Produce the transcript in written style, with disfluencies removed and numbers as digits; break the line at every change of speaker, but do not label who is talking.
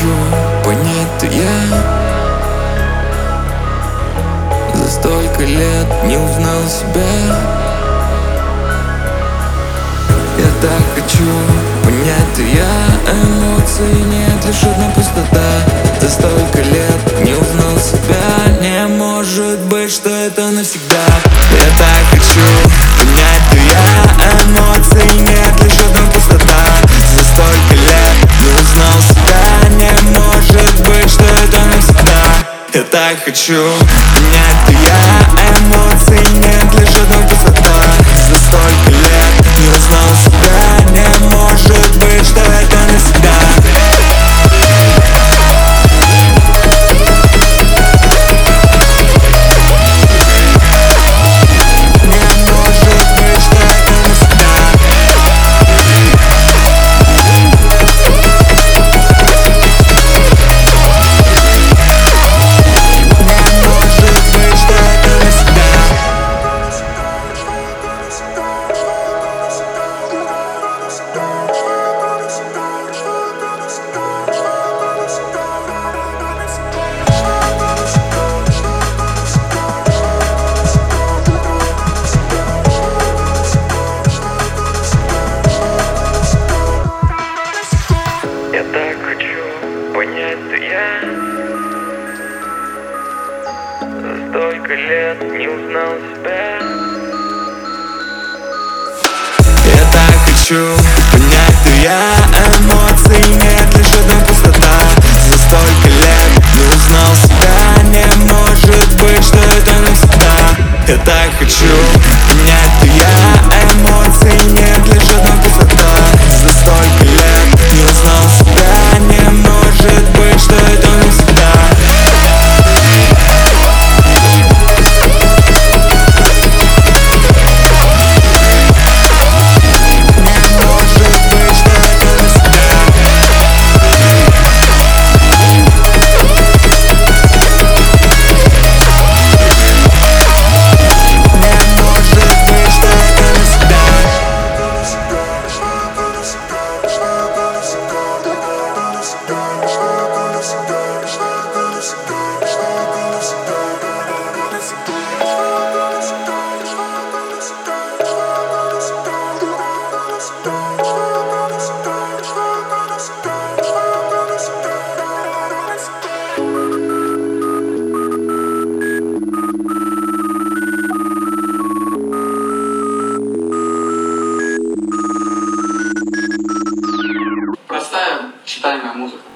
хочу понять, то я за столько лет не узнал себя. Я так хочу понять, то я эмоций нет, лишь одна пустота. За столько лет не узнал себя. Не может быть, что это навсегда. Я так хочу понять, то я эмоций нет, лишь одна пустота. За столько лет не узнал себя. Не может быть, что это навсегда. Я так хочу понять, то я эмоций нет, лишь одна пустота. За столько лет не узнал себя. Не может быть, что это навсегда.
Я так хочу понять, то я за столько лет не узнал себя.
Я так хочу понять, то я эмоций нет, лишь одна пустота. За столько лет не узнал себя. Не может быть, что это навсегда. Я так хочу понять, то я эмоций нет, лишь одна пустота. За столько лет не узнал себя. Не может быть, что это навсегда.
Простая читаемая музыка.